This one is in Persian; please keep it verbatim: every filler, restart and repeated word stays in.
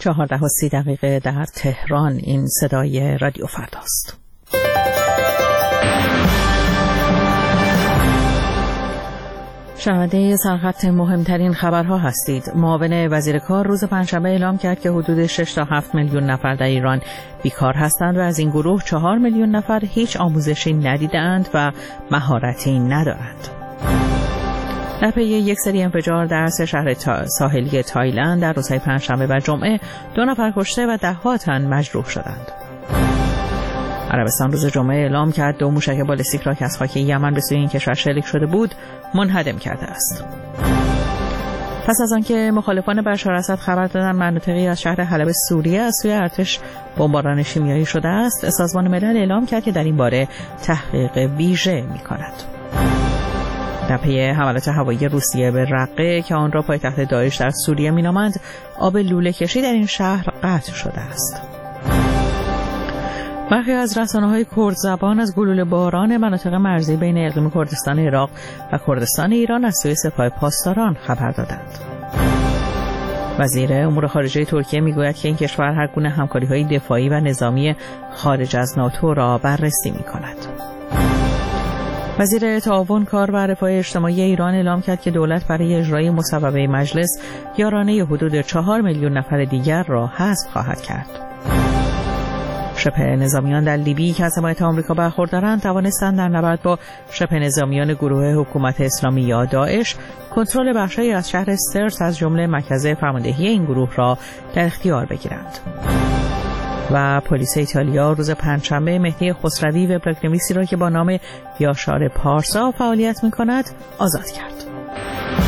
چهارده و سی دقیقه در تهران. این صدای رادیو فرداست. شنونده سرخط مهمترین خبرها هستید. معاون وزیر کار روز پنجشنبه اعلام کرد که حدود شش تا هفت میلیون نفر در ایران بیکار هستند و از این گروه چهار میلیون نفر هیچ آموزشی ندیدند و مهارتی ندارند. در پی یک سری انفجار در سه شهر تا ساحلی تایلند در روزهای پنجشنبه و جمعه دو نفر کشته و ده‌ها تن مجروح شدند. عربستان روز جمعه اعلام کرد دو موشک بالستیک را که از خاک یمن به سوی این کشور شلیک شده بود منهدم کرده است. پس از آنکه مخالفان بشار اسد خبر دادند مناطقی از شهر حلب سوریه از سوی ارتش بمباران شیمیایی شده است، سازمان ملل اعلام کرد که در این باره تحقیق ویژه می‌کند. در پی حملات هوایی روسیه به رقه که آن را پایتخت داعش در سوریه می‌نامند، آب لوله کشی در این شهر قطع شده است. برخی از رسانه‌های کرد زبان از گلوله باران مناطق مرزی بین اقلیم کردستان عراق و کردستان ایران از سوی سپاه پاسداران خبر دادند. وزیر امور خارجه ترکیه میگوید که این کشور هر گونه همکاری‌های دفاعی و نظامی خارج از ناتو را بررسی می‌کند. وزیر تعاون کار و رفاه اجتماعی ایران اعلام کرد که دولت برای اجرای مصوبه مجلس یارانه حدود چهار میلیون نفر دیگر را حذف خواهد کرد. شبه نظامیان در لیبی که از حمایت آمریکا برخوردارند توانستند در نبرد با شبه نظامیان گروه حکومت اسلامی یا داعش کنترل بخشی از شهر سرت از جمله مرکز فرماندهی این گروه را در اختیار بگیرند. و پلیس ایتالیا روز پنجشنبه مهدی خسروی وبلاگ‌نویسی را که با نام یاشار پارسا فعالیت می‌کند آزاد کرد.